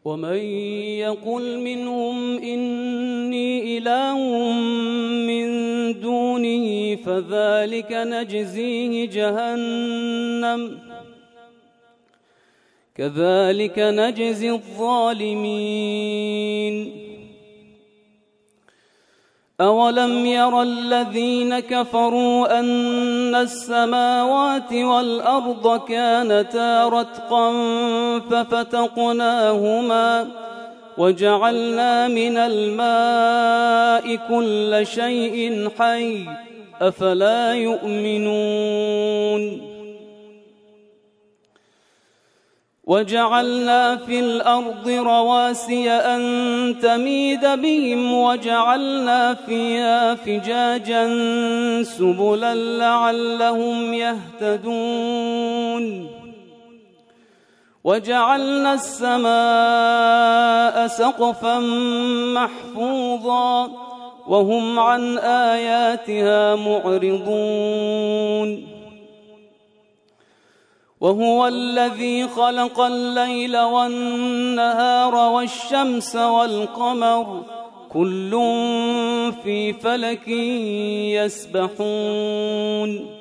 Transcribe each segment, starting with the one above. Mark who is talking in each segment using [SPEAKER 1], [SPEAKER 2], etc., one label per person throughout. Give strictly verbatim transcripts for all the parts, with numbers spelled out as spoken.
[SPEAKER 1] ومن يقل منهم إني إله من دونه فذلك نجزيه جهنم كذلك نجزي الظالمين. أولم ير الذين كفروا أن السماوات والأرض كانتا رتقا ففتقناهما وجعلنا من الماء كل شيء حي أفلا يؤمنون. وجعلنا في الأرض رواسي أن تميد بهم وجعلنا فيها فجاجا سبلا لعلهم يهتدون. وجعلنا السماء سقفا محفوظا وهم عن آياتها معرضون. وهو الذي خلق الليل والنهار والشمس والقمر كل في فلك يسبحون.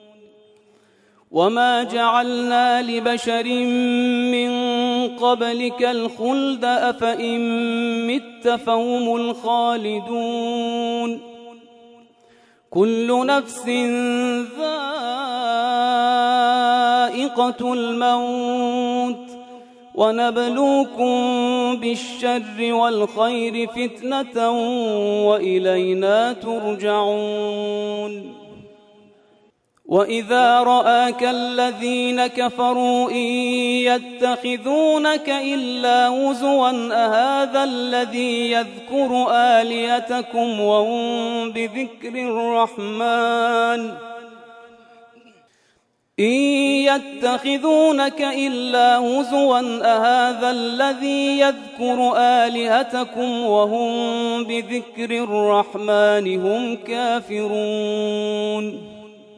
[SPEAKER 1] وما جعلنا لبشر من قبلك الخلد أفإن مت فهم الخالدون. كل نفس ذائقة الموت ونبلوكم بالشر والخير فتنة وإلينا ترجعون. وإذا رآك الذين كفروا إن يتخذونك إلا هزوا أهذا الذي يذكر آلهتكم وهم بذكر الرحمن إن يتخذونك إلا هزوا أهذا الذي يذكر آلهتكم وهم بذكر الرحمن هم كافرون.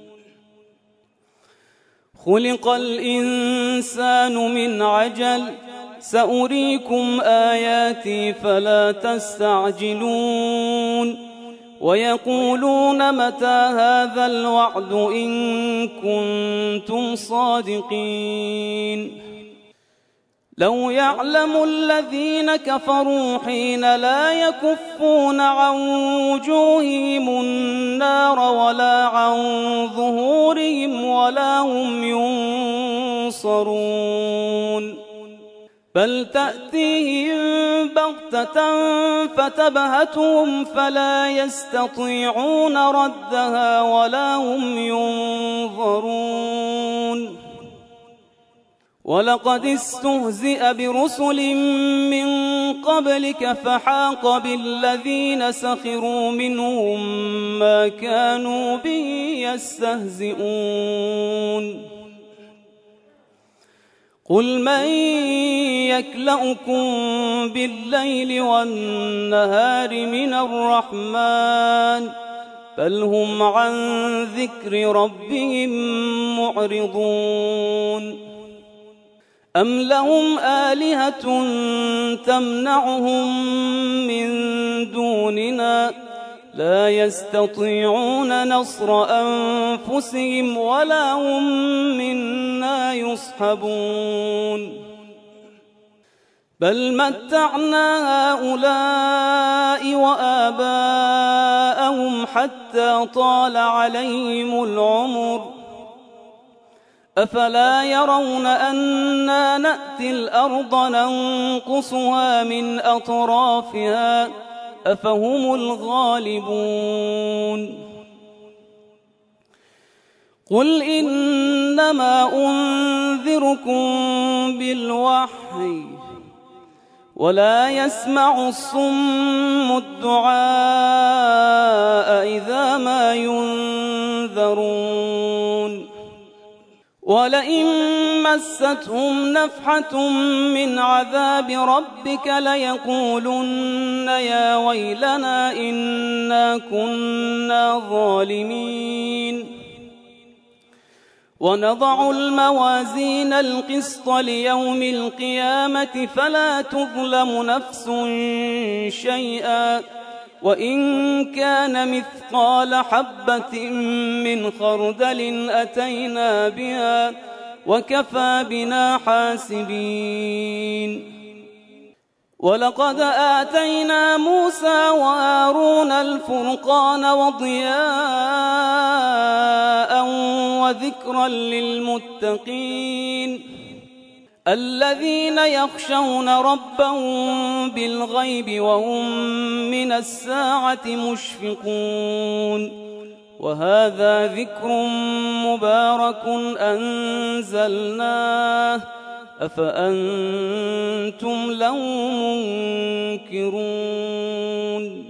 [SPEAKER 1] خلق الإنسان من عجل سأريكم آياتي فلا تستعجلون. ويقولون متى هذا الوعد إن كنتم صادقين. لو يعلم الذين كفروا حين لا يكفون عن وجوههم النار ولا عن ظهورهم ولا هم ينصرون. بل تأتيهم بغتة فتبهتهم فلا يستطيعون ردها ولا هم ينظرون. ولقد استهزئ برسل من قبلك فحاق بالذين سخروا منهم ما كانوا به يستهزئون. قل من يكلؤكم بالليل والنهار من الرحمن بل هم عن ذكر ربهم معرضون. أم لهم آلهة تمنعهم من دوننا لا يستطيعون نصر أنفسهم ولا هم منا يصحبون. بل متعنا هؤلاء وآباءهم حتى طال عليهم العمر أفلا يرون أنا نأتي الأرض ننقصها من أطرافها أفهم الغالبون. قل إنما أنذركم بالوحي ولا يسمع الصم الدعاء إذا ما ينذرون. ولئن مستهم نفحة من عذاب ربك ليقولن يا ويلنا إنا كنا ظالمين. ونضع الموازين القسط ليوم القيامة فلا تظلم نفس شيئا وإن كان مثقال حبة من خردل أتينا بها وكفى بنا حاسبين. ولقد آتينا موسى وهارون الفرقان وضياء وذكرا للمتقين الذين يخشون ربهم بالغيب وهم من الساعة مشفقون. وهذا ذكر مبارك أنزلناه أفأنتم له منكرون.